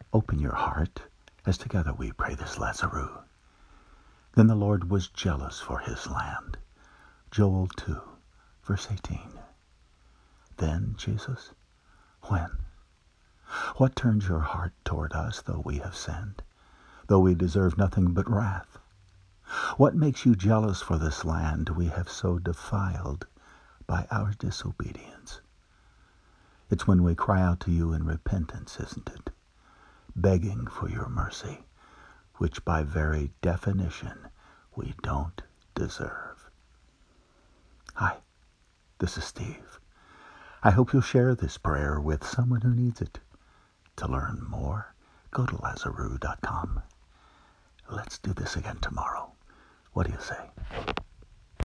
Open your heart as together we pray this Lazarus. Then the Lord was jealous for his land. Joel 2, verse 18. Then, Jesus, when? What turns your heart toward us, though we have sinned, though we deserve nothing but wrath? What makes you jealous for this land we have so defiled by our disobedience? It's when we cry out to you in repentance, isn't it? Begging for your mercy, which by very definition we don't deserve. Hi, this is Steve. I hope you'll share this prayer with someone who needs it. To learn more, go to Lazarus.com. Let's do this again tomorrow. What do you say?